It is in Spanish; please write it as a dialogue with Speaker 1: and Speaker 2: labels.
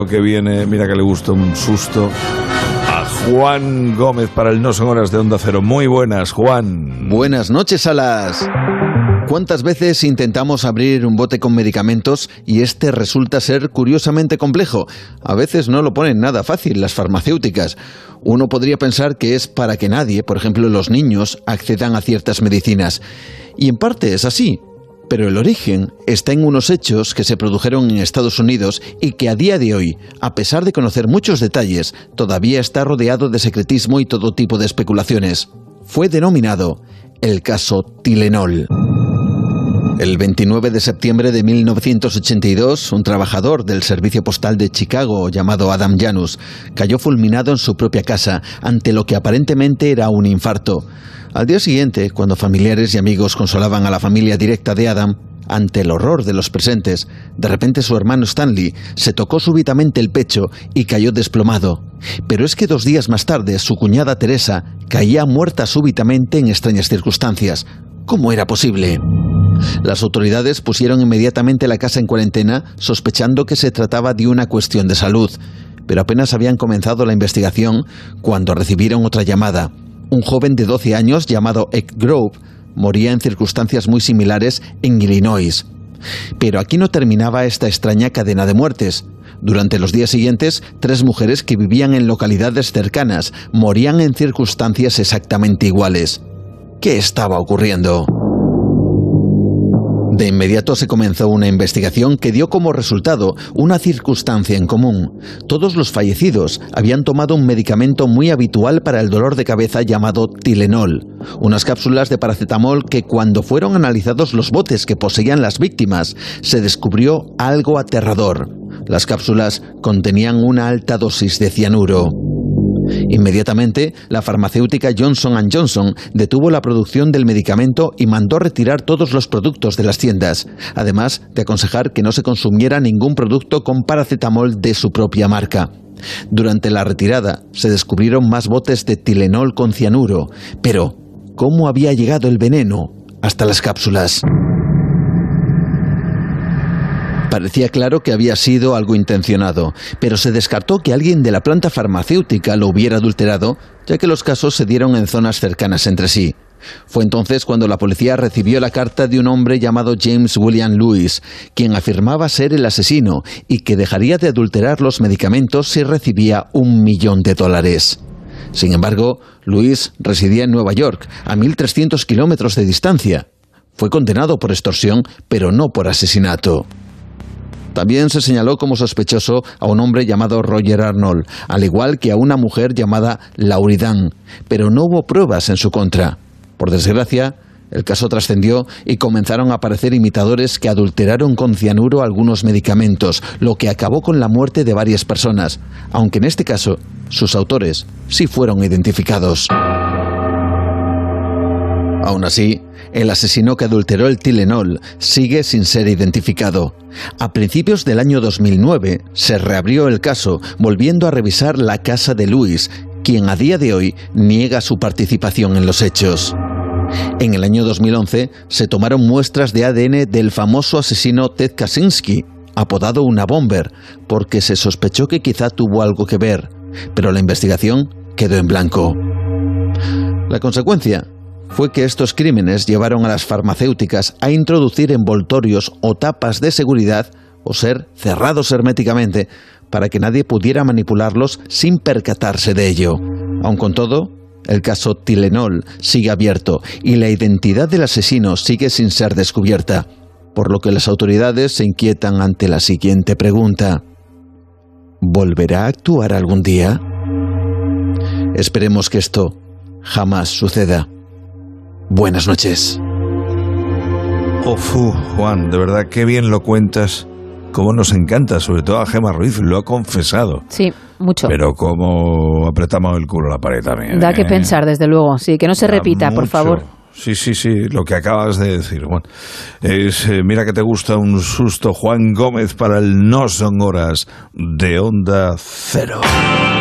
Speaker 1: Que viene, mira que le gusta un susto a Juan Gómez para el No Son Horas de Onda Cero. Muy buenas, Juan.
Speaker 2: Buenas noches, Salas. ¿Cuántas veces intentamos abrir un bote con medicamentos y este resulta ser curiosamente complejo? A veces no lo ponen nada fácil las farmacéuticas. Uno podría pensar que es para que nadie, por ejemplo los niños, accedan a ciertas medicinas. Y en parte es así. Pero el origen está en unos hechos que se produjeron en Estados Unidos y que a día de hoy, a pesar de conocer muchos detalles, todavía está rodeado de secretismo y todo tipo de especulaciones. Fue denominado el caso Tylenol. El 29 de septiembre de 1982, un trabajador del servicio postal de Chicago llamado Adam Janus cayó fulminado en su propia casa ante lo que aparentemente era un infarto. Al día siguiente, cuando familiares y amigos consolaban a la familia directa de Adam, ante el horror de los presentes, de repente su hermano Stanley se tocó súbitamente el pecho y cayó desplomado. Pero es que 2 días más tarde, su cuñada Teresa caía muerta súbitamente en extrañas circunstancias. ¿Cómo era posible? Las autoridades pusieron inmediatamente la casa en cuarentena, sospechando que se trataba de una cuestión de salud. Pero apenas habían comenzado la investigación cuando recibieron otra llamada. Un joven de 12 años llamado Ed Grove moría en circunstancias muy similares en Illinois. Pero aquí no terminaba esta extraña cadena de muertes. Durante los días siguientes, 3 mujeres que vivían en localidades cercanas morían en circunstancias exactamente iguales. ¿Qué estaba ocurriendo? De inmediato se comenzó una investigación que dio como resultado una circunstancia en común. Todos los fallecidos habían tomado un medicamento muy habitual para el dolor de cabeza llamado Tylenol, unas cápsulas de paracetamol que cuando fueron analizados los botes que poseían las víctimas, se descubrió algo aterrador. Las cápsulas contenían una alta dosis de cianuro. Inmediatamente, la farmacéutica Johnson & Johnson detuvo la producción del medicamento y mandó retirar todos los productos de las tiendas, además de aconsejar que no se consumiera ningún producto con paracetamol de su propia marca. Durante la retirada, se descubrieron más botes de Tylenol con cianuro, pero ¿cómo había llegado el veneno hasta las cápsulas? Parecía claro que había sido algo intencionado, pero se descartó que alguien de la planta farmacéutica lo hubiera adulterado, ya que los casos se dieron en zonas cercanas entre sí. Fue entonces cuando la policía recibió la carta de un hombre llamado James William Lewis, quien afirmaba ser el asesino y que dejaría de adulterar los medicamentos si recibía $1 millón. Sin embargo, Lewis residía en Nueva York, a 1.300 kilómetros de distancia. Fue condenado por extorsión, pero no por asesinato. También se señaló como sospechoso a un hombre llamado Roger Arnold, al igual que a una mujer llamada Laurie Dunn, pero no hubo pruebas en su contra. Por desgracia, el caso trascendió y comenzaron a aparecer imitadores que adulteraron con cianuro algunos medicamentos, lo que acabó con la muerte de varias personas, aunque en este caso sus autores sí fueron identificados. Aún así, el asesino que adulteró el Tylenol sigue sin ser identificado. A principios del año 2009 se reabrió el caso, volviendo a revisar la casa de Lewis, quien a día de hoy niega su participación en los hechos. En el año 2011 se tomaron muestras de ADN del famoso asesino Ted Kaczynski, apodado Una Bomber, porque se sospechó que quizá tuvo algo que ver, pero la investigación quedó en blanco. La consecuencia fue que estos crímenes llevaron a las farmacéuticas a introducir envoltorios o tapas de seguridad o ser cerrados herméticamente para que nadie pudiera manipularlos sin percatarse de ello. Aun con todo, el caso Tylenol sigue abierto y la identidad del asesino sigue sin ser descubierta, por lo que las autoridades se inquietan ante la siguiente pregunta: ¿volverá a actuar algún día? Esperemos que esto jamás suceda. Buenas noches.
Speaker 1: Juan, de verdad, qué bien lo cuentas. Cómo nos encanta, sobre todo a Gemma Ruiz, lo ha confesado.
Speaker 3: Sí, mucho.
Speaker 1: Pero cómo apretamos el culo a la pared también.
Speaker 3: Da que pensar, desde luego. Sí, que no se repita,
Speaker 1: mucho.
Speaker 3: Por favor.
Speaker 1: Sí, lo que acabas de decir, Juan. Mira que te gusta un susto, Juan Gómez, para el No Son Horas de Onda Cero.